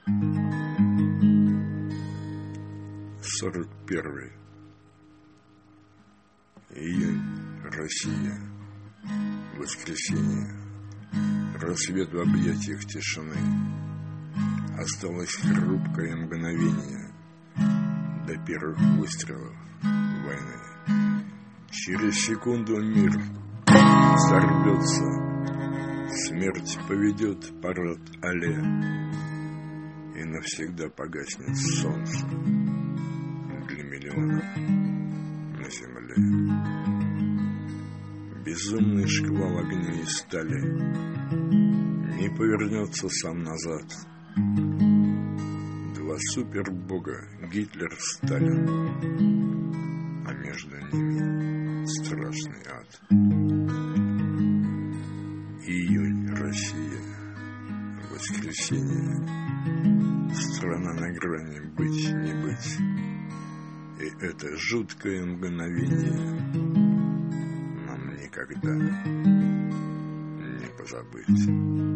41 июнь. Россия. Воскресенье. Рассвет в объятиях тишины. Осталось хрупкое мгновение до первых выстрелов войны. Через секунду мир взорвется, смерть поведет парад алле, и навсегда погаснет солнце для миллионов на земле. Безумный шквал огня и стали не повернется сам назад. Два супербога, Гитлер, Сталин, а между ними страшный ад. Июнь, Россия, воскресенье, страна на грани быть, не быть. И это жуткое мгновение нам никогда не позабыть.